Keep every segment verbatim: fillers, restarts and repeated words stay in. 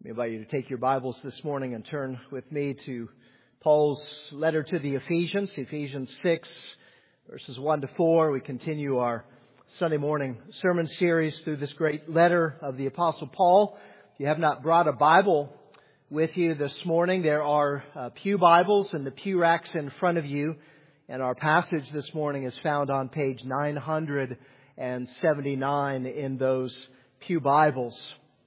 I invite you to take your Bibles this morning and turn with me to Paul's letter to the Ephesians, Ephesians six, verses one to four. We continue our Sunday morning sermon series through this great letter of the Apostle Paul. If you have not brought a Bible with you this morning, there are uh, pew Bibles in the pew racks in front of you. And our passage this morning is found on page nine hundred seventy-nine in those pew Bibles.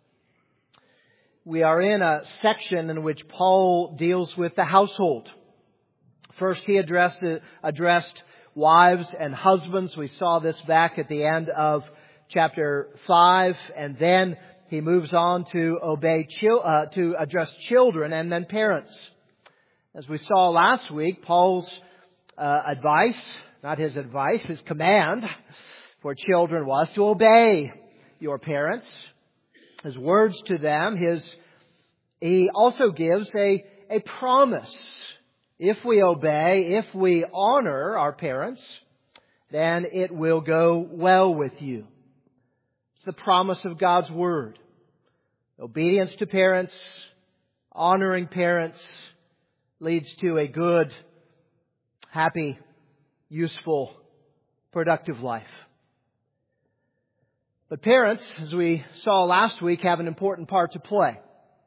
We are in a section in which Paul deals with the household. First, he addressed addressed wives and husbands. We saw this back at the end of chapter five, and then he moves on to obey chil- uh, to address children and then parents. As we saw last week, Paul's uh, advice, not his advice, his command for children was to obey your parents. His words to them, his, he also gives a, a promise. If we obey, if we honor our parents, then it will go well with you. It's the promise of God's Word. Obedience to parents, honoring parents, leads to a good, happy, useful, productive life. But parents, as we saw last week, have an important part to play.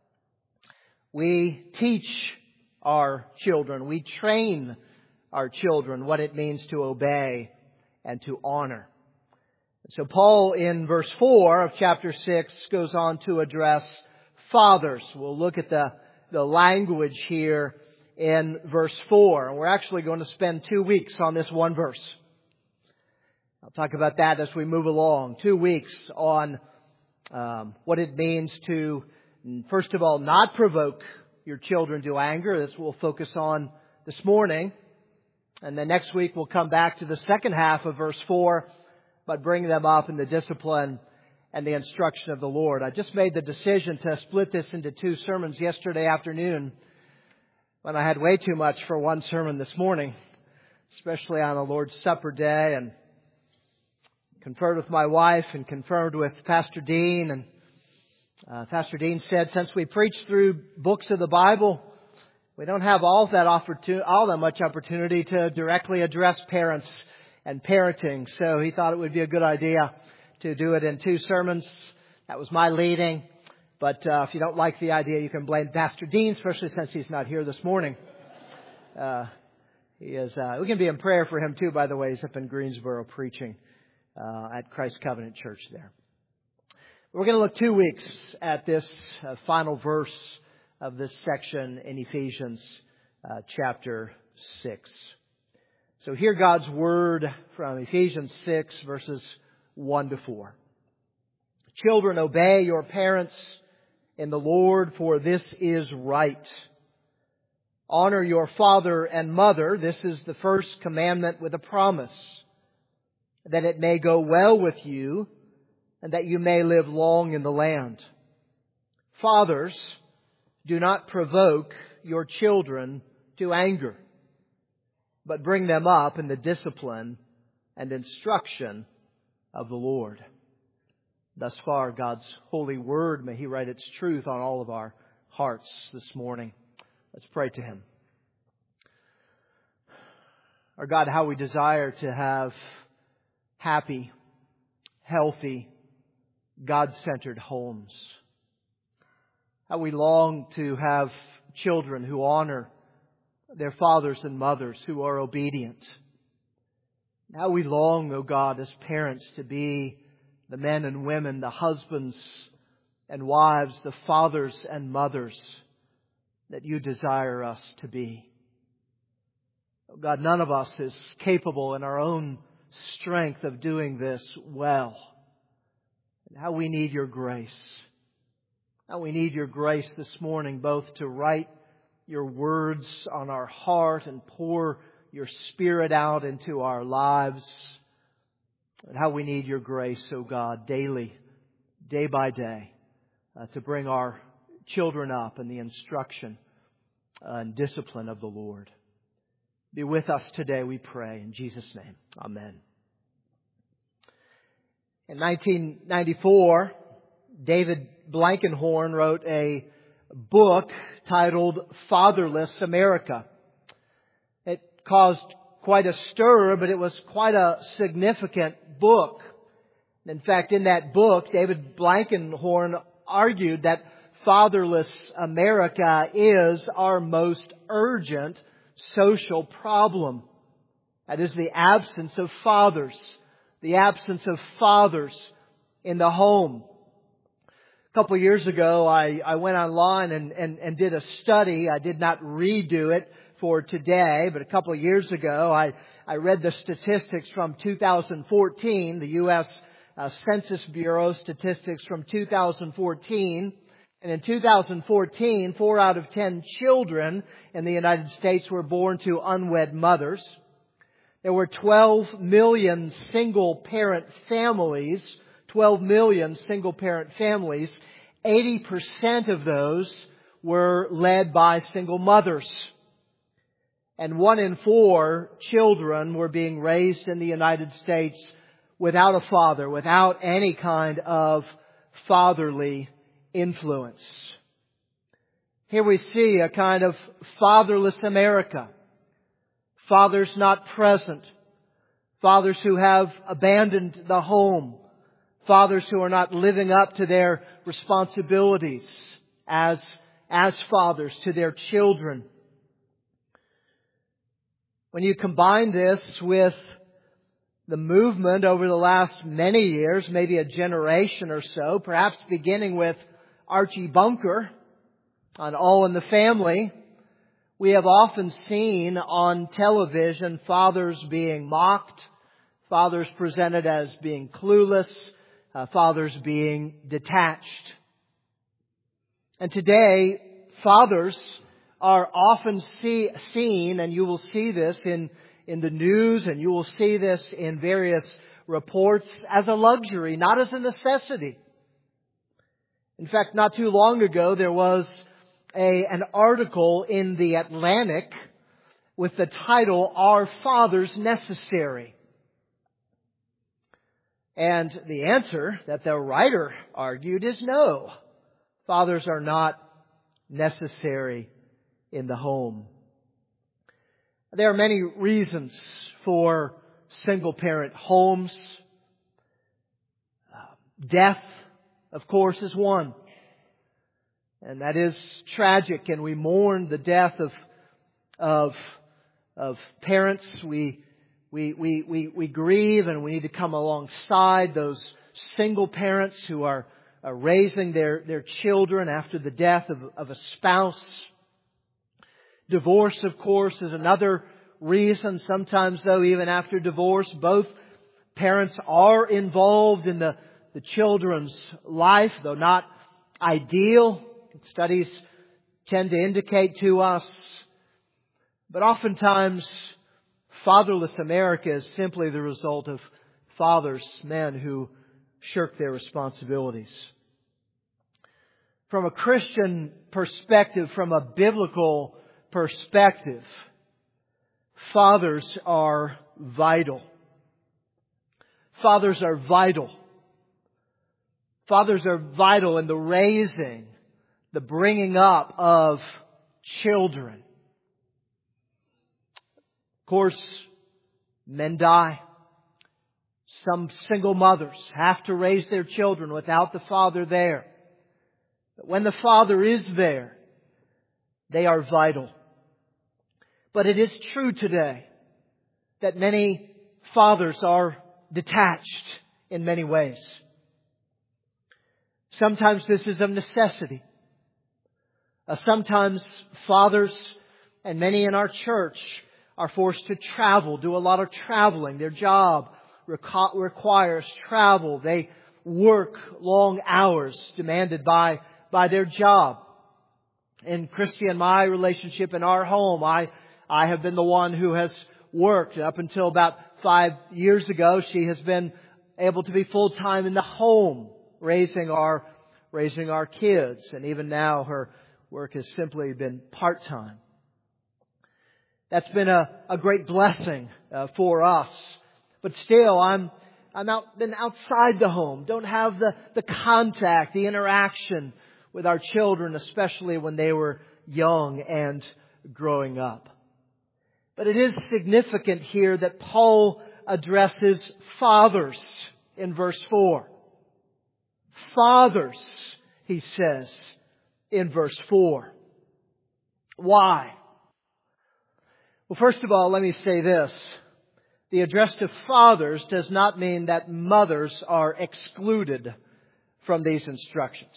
We teach our children, we train our children what it means to obey and to honor. So Paul in verse four of chapter six goes on to address fathers. We'll look at the, the language here in verse four. And we're actually going to spend two weeks on this one verse. I'll talk about that as we move along. Two weeks on um, what it means to, first of all, not provoke your children to anger. That's what we'll focus on this morning. And then next week we'll come back to the second half of verse four, but bring them up in the discipline and the instruction of the Lord. I just made the decision to split this into two sermons yesterday afternoon when I had way too much for one sermon this morning, especially on the Lord's Supper day, and conferred with my wife and confirmed with Pastor Dean. And uh, Pastor Dean said, since we preach through books of the Bible, we don't have all that opportunity, all that much opportunity to directly address parents and parenting. So he thought it would be a good idea to do it in two sermons. That was my leading. But uh, if you don't like the idea, you can blame Pastor Dean, especially since he's not here this morning. Uh, he is. Uh, we can be in prayer for him too, by the way. He's up in Greensboro preaching Uh, at Christ Covenant Church there. We're going to look two weeks at this uh, final verse of this section in Ephesians uh, chapter six. So hear God's Word from Ephesians six verses one to four. Children, obey your parents in the Lord, for this is right. Honor your father and mother. This is the first commandment with a promise, that it may go well with you, and that you may live long in the land. Fathers, do not provoke your children to anger, but bring them up in the discipline and instruction of the Lord. Thus far, God's holy word, may He write its truth on all of our hearts this morning. Let's pray to Him. Our God, how we desire to have happy, healthy, God-centered homes. How we long to have children who honor their fathers and mothers, who are obedient. How we long, O God, as parents to be the men and women, the husbands and wives, the fathers and mothers that You desire us to be. O God, none of us is capable in our own strength of doing this well. And how we need Your grace. How we need Your grace this morning, both to write Your words on our heart and pour Your Spirit out into our lives. And how we need Your grace, O God, daily, day by day, uh, to bring our children up in the instruction uh, and discipline of the Lord. Be with us today, we pray, in Jesus' name. Amen. In nineteen ninety-four, David Blankenhorn wrote a book titled Fatherless America. It caused quite a stir, but it was quite a significant book. In fact, in that book, David Blankenhorn argued that fatherless America is our most urgent social problem. That is the absence of fathers, the absence of fathers in the home. A couple of years ago, I, I went online and, and, and did a study. I did not redo it for today, but a couple of years ago, I, I read the statistics from two thousand fourteen, the U S uh, Census Bureau statistics from two thousand fourteen. And in two thousand fourteen, four out of ten children in the United States were born to unwed mothers. There were twelve million single-parent families, twelve million single-parent families. eighty percent of those were led by single mothers. And one in four children were being raised in the United States without a father, without any kind of fatherly influence. Here we see a kind of fatherless America. Fathers not present. Fathers who have abandoned the home. Fathers who are not living up to their responsibilities as, as fathers to their children. When you combine this with the movement over the last many years, maybe a generation or so, perhaps beginning with Archie Bunker on All in the Family, we have often seen on television fathers being mocked, fathers presented as being clueless, uh, fathers being detached. And today, fathers are often see, seen, and you will see this in, in the news, and you will see this in various reports, as a luxury, not as a necessity. In fact, not too long ago, there was A, an article in The Atlantic with the title, "Are Fathers Necessary?" And the answer that the writer argued is no. Fathers are not necessary in the home. There are many reasons for single-parent homes. Death, of course, is one. And that is tragic, and we mourn the death of of of parents. We we we we, we grieve, and we need to come alongside those single parents who are, are raising their, their children after the death of, of a spouse. Divorce, of course, is another reason. Sometimes, though, even after divorce, both parents are involved in the, the children's life, though not ideal. Studies tend to indicate to us. But oftentimes, fatherless America is simply the result of fathers, men who shirk their responsibilities. From a Christian perspective, from a biblical perspective, fathers are vital. Fathers are vital. Fathers are vital in the raising, the bringing up of children. Of course, men die. Some single mothers have to raise their children without the father there. But when the father is there, they are vital. But it is true today that many fathers are detached in many ways. Sometimes this is of necessity. Uh, sometimes fathers and many in our church are forced to travel, do a lot of traveling. Their job reco- requires travel. They work long hours demanded by, by their job. In Christy and my relationship in our home, I, I have been the one who has worked. Up until about five years ago, she has been able to be full-time in the home, raising our, raising our kids. And even now, her work has simply been part-time. That's been a, a great blessing uh, for us. But still, I'm I'm out been outside the home. Don't have the, the contact, the interaction with our children, especially when they were young and growing up. But it is significant here that Paul addresses fathers in verse four. Fathers, he says in verse four. Why? Well, first of all, let me say this. The address to fathers does not mean that mothers are excluded from these instructions.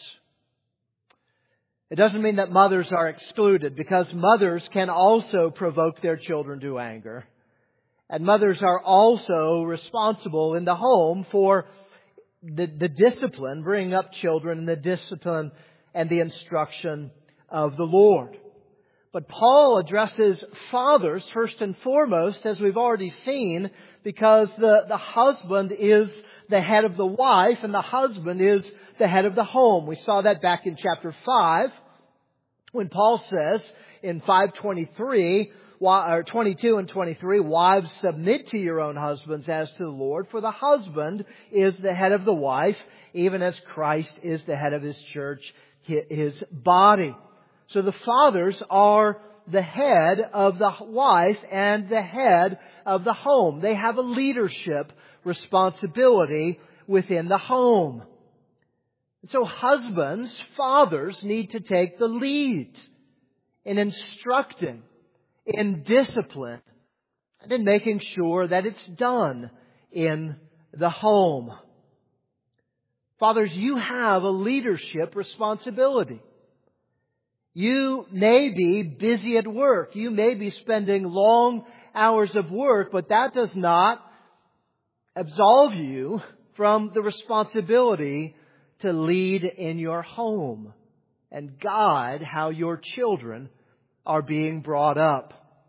It doesn't mean that mothers are excluded, because mothers can also provoke their children to anger. And mothers are also responsible in the home for the, the discipline, bringing up children in the discipline and the instruction of the Lord. But Paul addresses fathers first and foremost, as we've already seen, because the, the husband is the head of the wife and the husband is the head of the home. We saw that back in chapter five when Paul says in five twenty-three, or twenty-two and twenty-three, wives, submit to your own husbands as to the Lord, for the husband is the head of the wife, even as Christ is the head of His church, His body. So the fathers are the head of the wife and the head of the home. They have a leadership responsibility within the home. And so husbands, fathers need to take the lead in instructing, in discipline, and in making sure that it's done in the home. Fathers, you have a leadership responsibility. You may be busy at work. You may be spending long hours of work, but that does not absolve you from the responsibility to lead in your home and guide how your children are being brought up.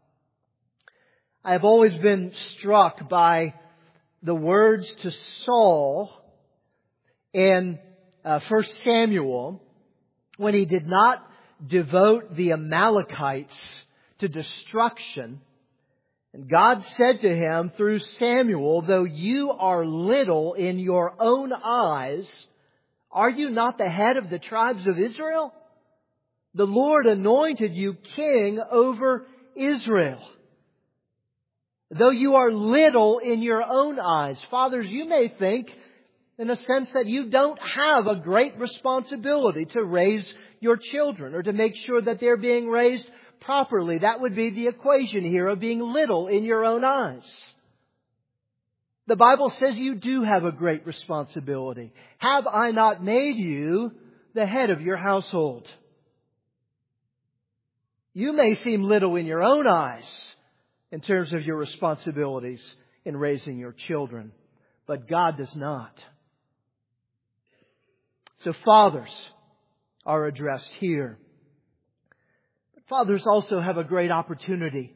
I have always been struck by the words to Saul in uh, First Samuel when he did not devote the Amalekites to destruction. And God said to him through Samuel, though you are little in your own eyes, are you not the head of the tribes of Israel? The Lord anointed you king over Israel. Though you are little in your own eyes. Fathers, you may think in a sense that you don't have a great responsibility to raise your children or to make sure that they're being raised properly. That would be the equation here of being little in your own eyes. The Bible says you do have a great responsibility. Have I not made you the head of your household? You may seem little in your own eyes in terms of your responsibilities in raising your children, but God does not. So fathers are addressed here. But fathers also have a great opportunity.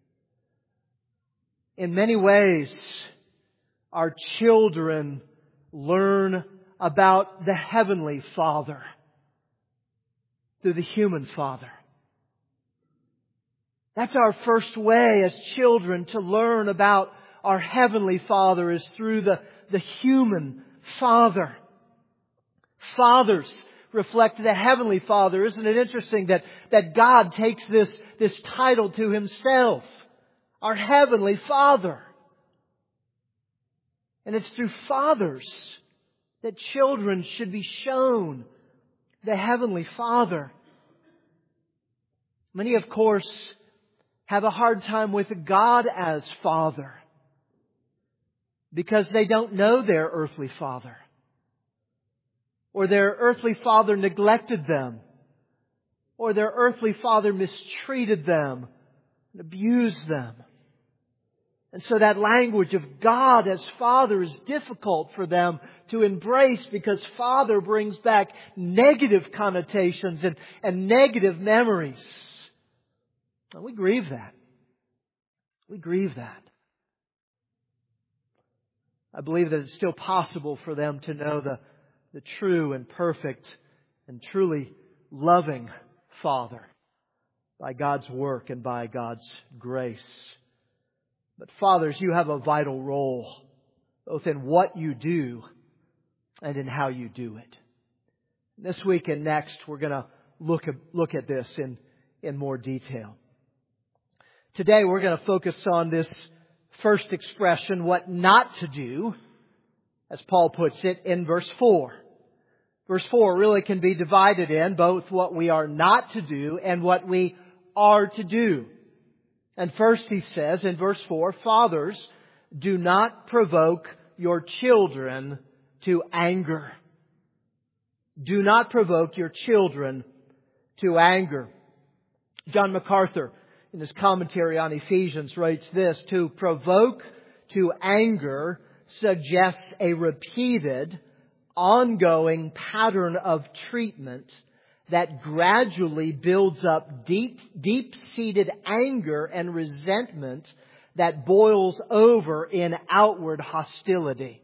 In many ways, our children learn about the Heavenly Father through the human Father. That's our first way as children to learn about our Heavenly Father, is through the, the human Father. Fathers reflect the Heavenly Father. Isn't it interesting that, that God takes this, this title to Himself? Our Heavenly Father. And it's through fathers that children should be shown the Heavenly Father. Many, of course, have a hard time with God as Father because they don't know their earthly father. Or their earthly father neglected them. Or their earthly father mistreated them and abused them. And so that language of God as Father is difficult for them to embrace because Father brings back negative connotations and, and negative memories. And we grieve that. We grieve that. I believe that it's still possible for them to know the, the true and perfect and truly loving Father by God's work and by God's grace. But fathers, you have a vital role both in what you do and in how you do it. This week and next, we're going to look at, look at this in, in more detail. Today, we're going to focus on this first expression, what not to do, as Paul puts it in verse four. Verse four really can be divided in both what we are not to do and what we are to do. And first he says in verse four, fathers, do not provoke your children to anger. Do not provoke your children to anger. John MacArthur, in his commentary on Ephesians, writes this, to provoke to anger suggests a repeated, ongoing pattern of treatment that gradually builds up deep, deep-seated anger and resentment that boils over in outward hostility.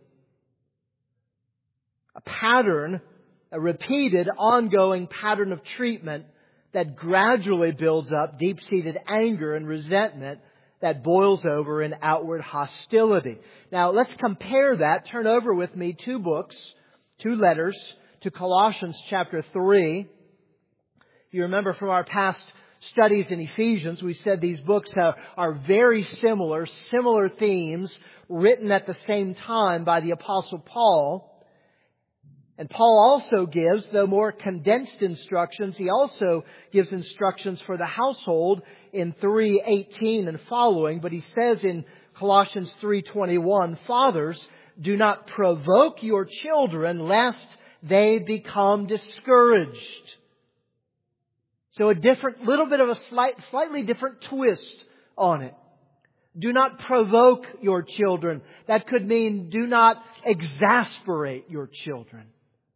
A pattern, a repeated, ongoing pattern of treatment that gradually builds up deep-seated anger and resentment that boils over in outward hostility. Now, let's compare that. Turn over with me two books, two letters, to Colossians chapter three. You remember from our past studies in Ephesians, we said these books are, are very similar, similar themes written at the same time by the Apostle Paul. And Paul also gives, though more condensed instructions, he also gives instructions for the household in three eighteen and following. But he says in Colossians three twenty-one, fathers, do not provoke your children lest they become discouraged. So a different, little bit of a slight, slightly different twist on it. Do not provoke your children. That could mean do not exasperate your children,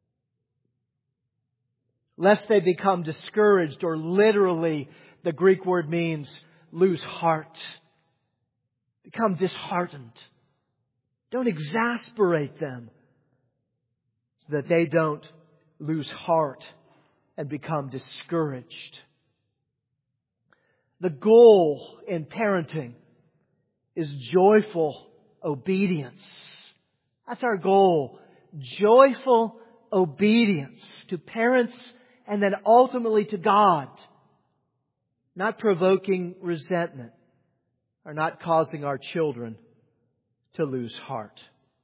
lest they become discouraged, or literally the Greek word means lose heart. Become disheartened. Don't exasperate them so that they don't lose heart and become discouraged. The goal in parenting is joyful obedience. That's our goal. Joyful obedience to parents and then ultimately to God. Not provoking resentment or not causing our children to lose heart.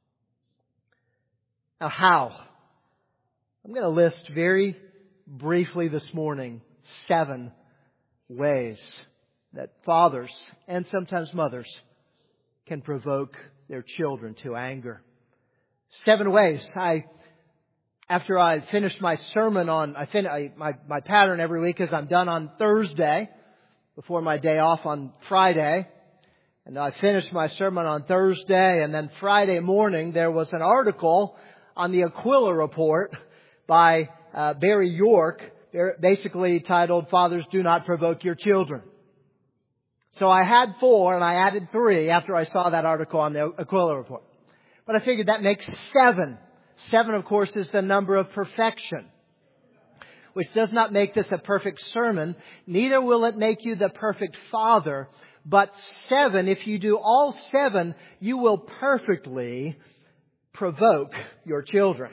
Now how? I'm going to list very briefly this morning seven ways that fathers and sometimes mothers can provoke their children to anger. Seven ways. I, after I finished my sermon on, I fin, I, my, my pattern every week is I'm done on Thursday before my day off on Friday. And I finished my sermon on Thursday, and then Friday morning there was an article on the Aquila Report by uh, Barry York, basically titled, Fathers Do Not Provoke Your Children. So I had four, and I added three after I saw that article on the Aquila Report. But I figured that makes seven. Seven, of course, is the number of perfection, which does not make this a perfect sermon. Neither will it make you the perfect father. But seven, if you do all seven, you will perfectly provoke your children.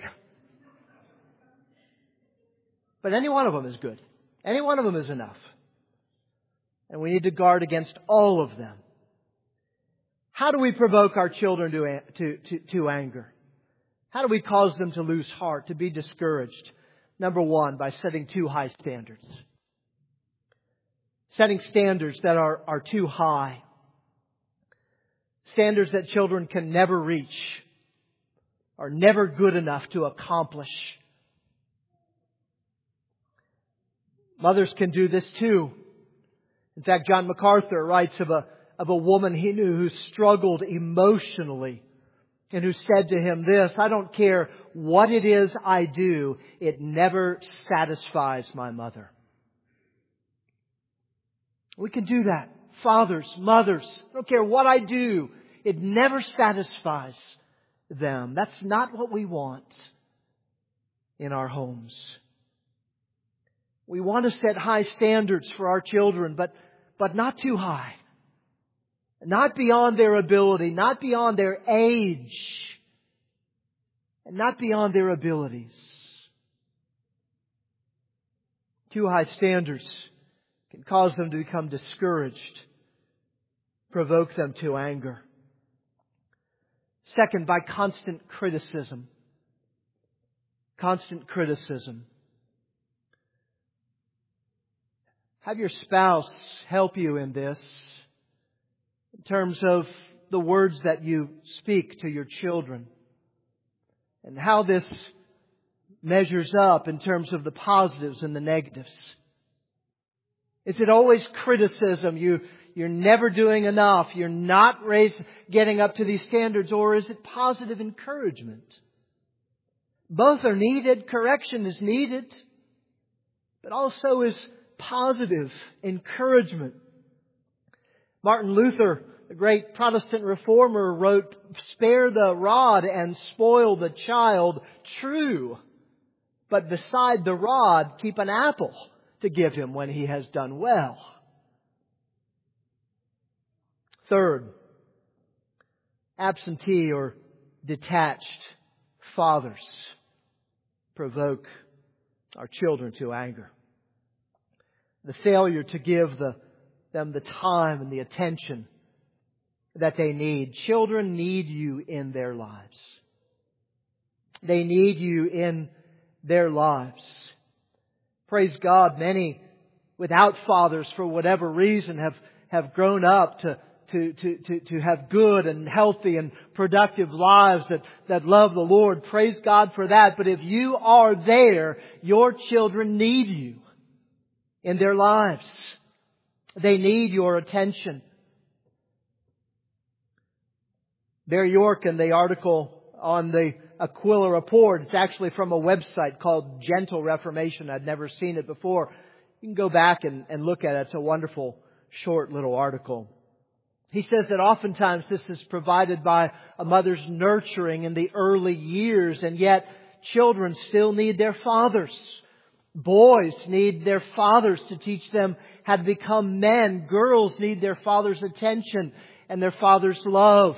But any one of them is good. Any one of them is enough. And we need to guard against all of them. How do we provoke our children to, to, to, to anger? How do we cause them to lose heart, to be discouraged? Number one, by setting too high standards. Setting standards that are, are too high. Standards that children can never reach, are never good enough to accomplish. Mothers can do this too. In fact, John MacArthur writes of a, of a woman he knew who struggled emotionally and who said to him this, I don't care what it is I do, it never satisfies my mother. We can do that. Fathers, mothers, I don't care what I do, it never satisfies them. That's not what we want in our homes. We want to set high standards for our children, but, but not too high. Not beyond their ability, not beyond their age, and not beyond their abilities. Too high standards can cause them to become discouraged, provoke them to anger. Second, by constant criticism. Constant criticism. Have your spouse help you in this, in terms of the words that you speak to your children, and how this measures up in terms of the positives and the negatives. Is it always criticism? You, you're never doing enough. You're not raised, getting up to these standards. Or is it positive encouragement? Both are needed. Correction is needed. But also is positive encouragement. Martin Luther, the great Protestant reformer, wrote, "Spare the rod and spoil the child. True. But beside the rod, keep an apple to give him when he has done well." Third, absentee or detached fathers provoke our children to anger. The failure to give the, them the time and the attention that they need. Children need you in their lives. They need you in their lives. Praise God, many without fathers for whatever reason have, have grown up to, to, to, to, to have good and healthy and productive lives that, that love the Lord. Praise God for that. But if you are there, your children need you in their lives. They need your attention. Barry York in the article on the Aquila Report. It's actually from a website called Gentle Reformation. I'd never seen it before. You can go back and, and look at it. It's a wonderful, short little article. He says that oftentimes this is provided by a mother's nurturing in the early years, and yet children still need their fathers. Boys need their fathers to teach them how to become men. Girls need their father's attention and their father's love.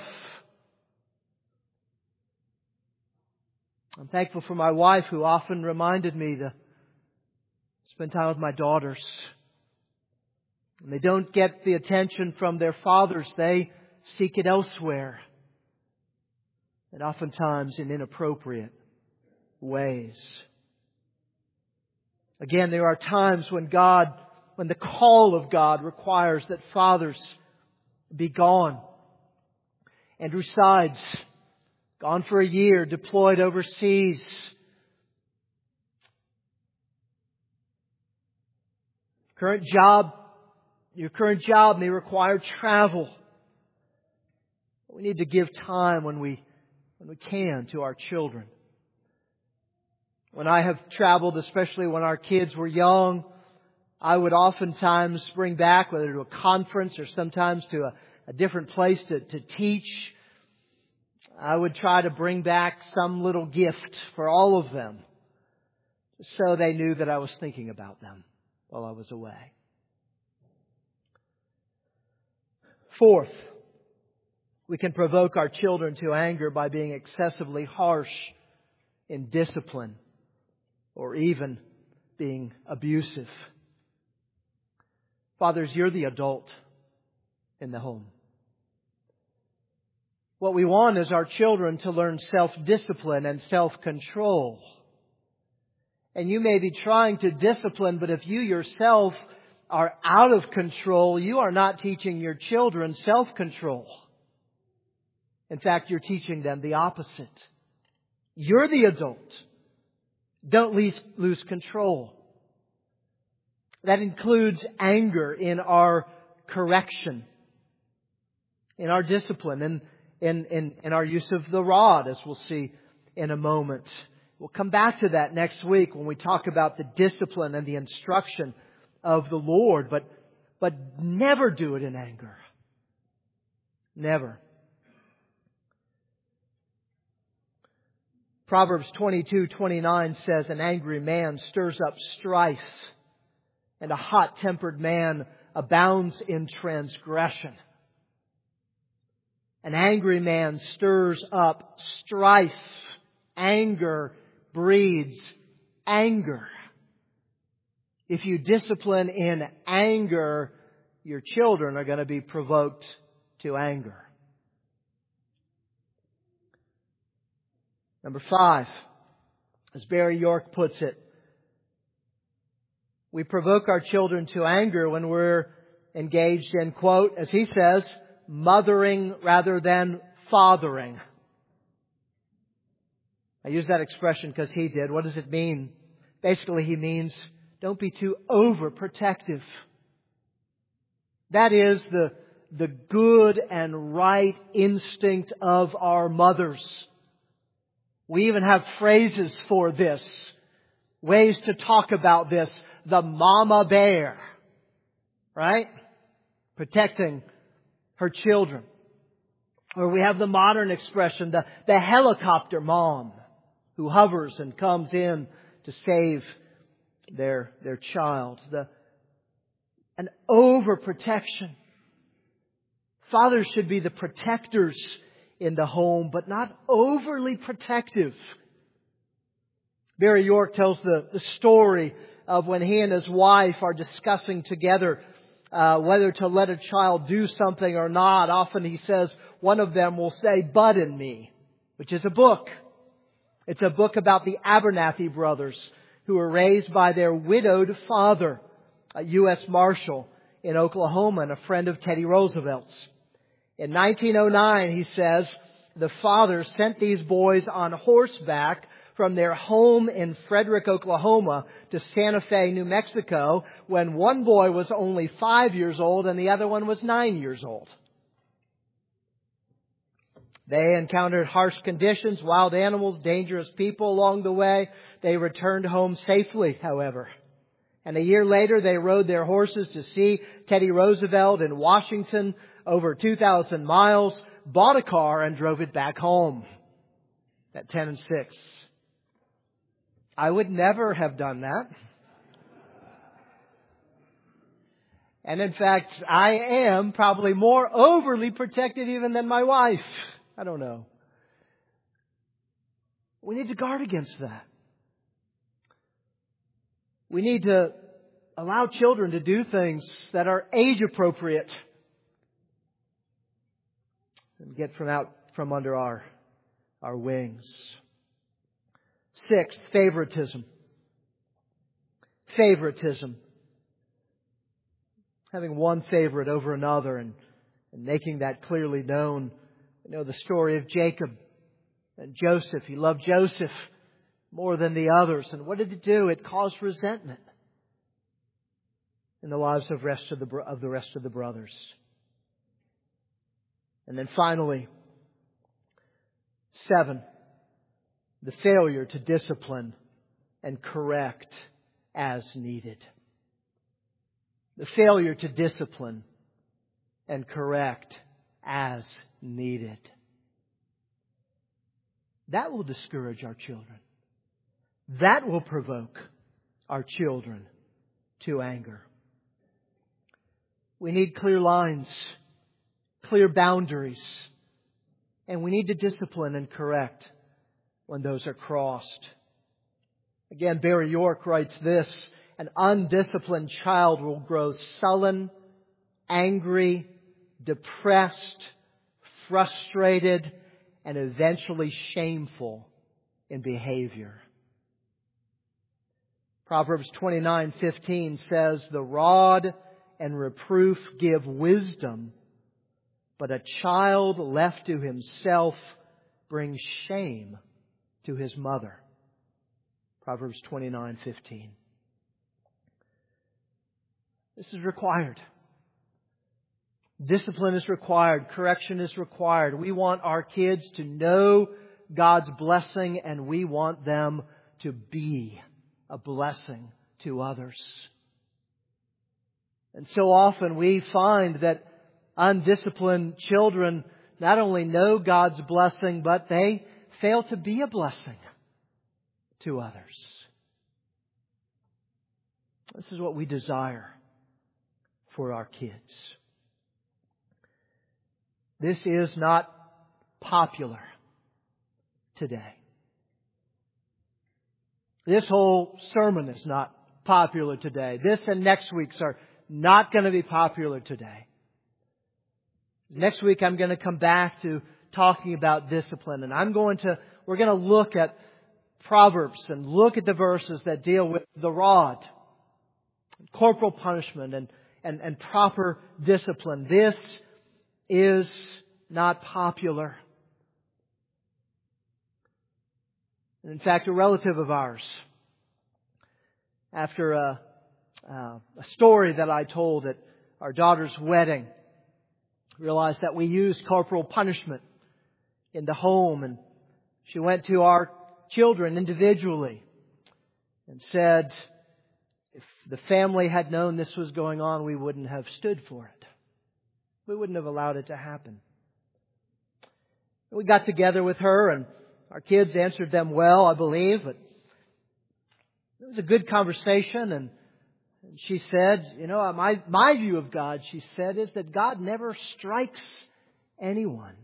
I'm thankful for my wife, who often reminded me to spend time with my daughters. When they don't get the attention from their fathers, they seek it elsewhere. And oftentimes in inappropriate ways. Again, there are times when God, when the call of God requires that fathers be gone. Andrew Sides, gone for a year, deployed overseas. Current job, your current job may require travel. We need to give time when we, when we can to our children. When I have traveled, especially when our kids were young, I would oftentimes bring back, whether to a conference or sometimes to a, a different place to, to teach, I would try to bring back some little gift for all of them, so they knew that I was thinking about them while I was away. Fourth, we can provoke our children to anger by being excessively harsh in discipline, or even being abusive. Fathers, you're the adult in the home. What we want is our children to learn self-discipline and self-control. And you may be trying to discipline, but if you yourself are out of control, you are not teaching your children self-control. In fact, you're teaching them the opposite. You're the adult. Don't lose control. That includes anger in our correction, in our discipline, and in, in, in our use of the rod, as we'll see in a moment. We'll come back to that next week when we talk about the discipline and the instruction of the Lord, but, but never do it in anger. Never. Proverbs twenty-two twenty-nine says, "An angry man stirs up strife, and a hot-tempered man abounds in transgression." An angry man stirs up strife. Anger breeds anger. If you discipline in anger, your children are going to be provoked to anger. Number five, as Barry York puts it, we provoke our children to anger when we're engaged in, quote, as he says, mothering rather than fathering. I use that expression because he did. What does it mean? Basically, he means don't be too overprotective. That is the, the good and right instinct of our mothers. We even have phrases for this, ways to talk about this. The mama bear, right? Protecting her children. Or we have the modern expression, the, the helicopter mom, who hovers and comes in to save their, their child. The, an overprotection. Fathers should be the protectors in the home, but not overly protective. Barry York tells the, the story of when he and his wife are discussing together uh, whether to let a child do something or not. Often he says one of them will say, "Bud and Me," which is a book. It's a book about the Abernathy brothers who were raised by their widowed father, a U S Marshal in Oklahoma and a friend of Teddy Roosevelt's. In nineteen oh nine, he says, the father sent these boys on horseback from their home in Frederick, Oklahoma to Santa Fe, New Mexico, when one boy was only five years old and the other one was nine years old. They encountered harsh conditions, wild animals, dangerous people along the way. They returned home safely, however. And a year later, they rode their horses to see Teddy Roosevelt in Washington, over two thousand miles, bought a car and drove it back home at ten and six. I would never have done that. And in fact, I am probably more overly protective even than my wife. I don't know. We need to guard against that. We need to allow children to do things that are age appropriate and get from out from under our, our wings. Sixth, favoritism. Favoritism. Having one favorite over another and, and making that clearly known. You know the story of Jacob and Joseph. He loved Joseph more than the others. And what did it do? It caused resentment in the lives of, rest of, the, of the rest of the brothers. And then finally, seven, the failure to discipline and correct as needed. The failure to discipline and correct as needed. That will discourage our children. That will provoke our children to anger. We need clear lines, clear boundaries, and we need to discipline and correct when those are crossed. Again, Barry York writes this: an undisciplined child will grow sullen, angry, depressed, frustrated, and eventually shameful in behavior. Proverbs twenty-nine fifteen says, "The rod and reproof give wisdom, but a child left to himself brings shame to his mother." Proverbs twenty-nine fifteen. This is required. Discipline is required. Correction is required. We want our kids to know God's blessing, and we want them to be a blessing to others. And so often we find that undisciplined children not only know God's blessing, but they fail to be a blessing to others. This is what we desire for our kids. This is not popular today. This whole sermon is not popular today. This and next week's are not going to be popular today. Next week I'm going to come back to talking about discipline, and I'm going to, we're going to look at Proverbs and look at the verses that deal with the rod, corporal punishment, and, and, and proper discipline. This is not popular. And in fact, a relative of ours, after a, uh, a story that I told at our daughter's wedding, realized that we used corporal punishment in the home, and she went to our children individually and said, if the family had known this was going on, we wouldn't have stood for it. We wouldn't have allowed it to happen. We got together with her, and our kids answered them well, I believe, but it was a good conversation, and she said, you know, my, my view of God, she said, is that God never strikes anyone.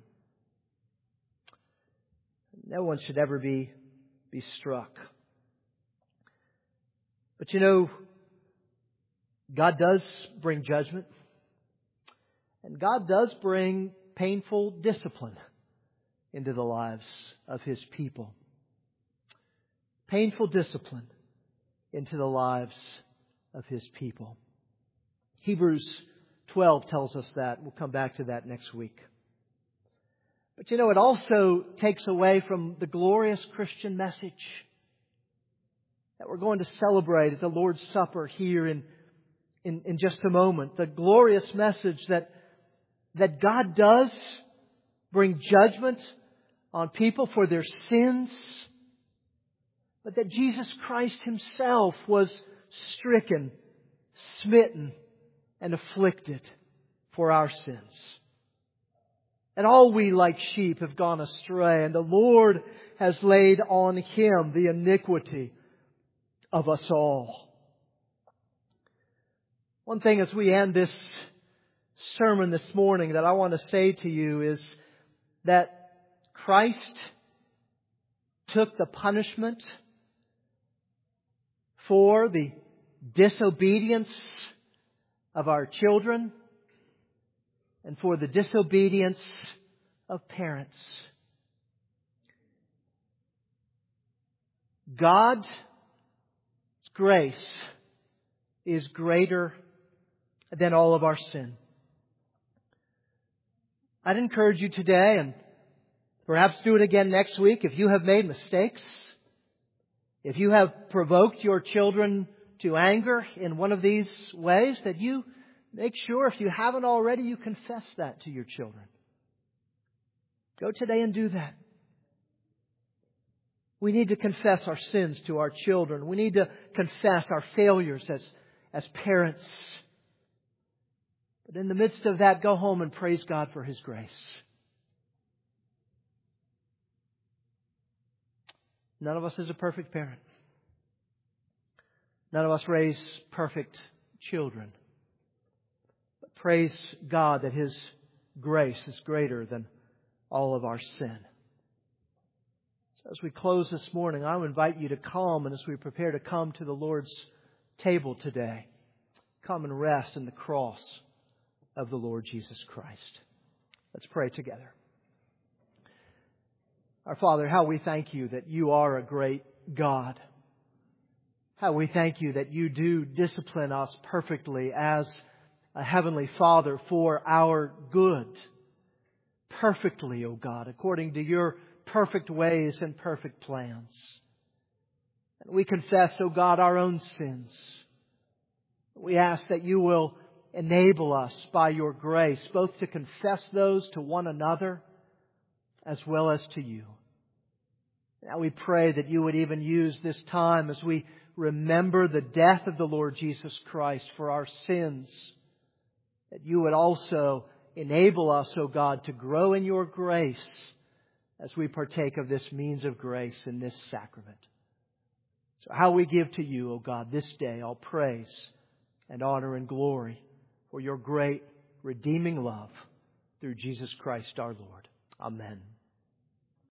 No one should ever be, be struck. But you know, God does bring judgment, and God does bring painful discipline into the lives of His people. Painful discipline into the lives of His people. Hebrews twelve tells us that. We'll come back to that next week. But you know, it also takes away from the glorious Christian message that we're going to celebrate at the Lord's Supper here in, in, in just a moment. The glorious message that, that God does bring judgment on people for their sins, but that Jesus Christ Himself was stricken, smitten, and afflicted for our sins. And all we like sheep have gone astray, and the Lord has laid on Him the iniquity of us all. One thing as we end this sermon this morning that I want to say to you is that Christ took the punishment for the disobedience of our children and for the disobedience of parents. God's grace is greater than all of our sin. I'd encourage you today, and perhaps do it again next week, if you have made mistakes, if you have provoked your children to anger in one of these ways, that you make sure, if you haven't already, you confess that to your children. Go today and do that. We need to confess our sins to our children. We need to confess our failures as, as parents. But in the midst of that, go home and praise God for His grace. None of us is a perfect parent. None of us raise perfect children. But praise God that His grace is greater than all of our sin. So as we close this morning, I would invite you to come, and as we prepare to come to the Lord's table today, come and rest in the cross of the Lord Jesus Christ. Let's pray together. Our Father, how we thank You that You are a great God. How we thank You that You do discipline us perfectly as a Heavenly Father for our good. Perfectly, O God, according to Your perfect ways and perfect plans. And we confess, O God, our own sins. We ask that You will enable us by Your grace both to confess those to one another as well as to You. Now we pray that You would even use this time as we remember the death of the Lord Jesus Christ for our sins, that You would also enable us, O God, to grow in Your grace as we partake of this means of grace in this sacrament. So how we give to You, O God, this day all praise and honor and glory for Your great redeeming love through Jesus Christ our Lord. Amen.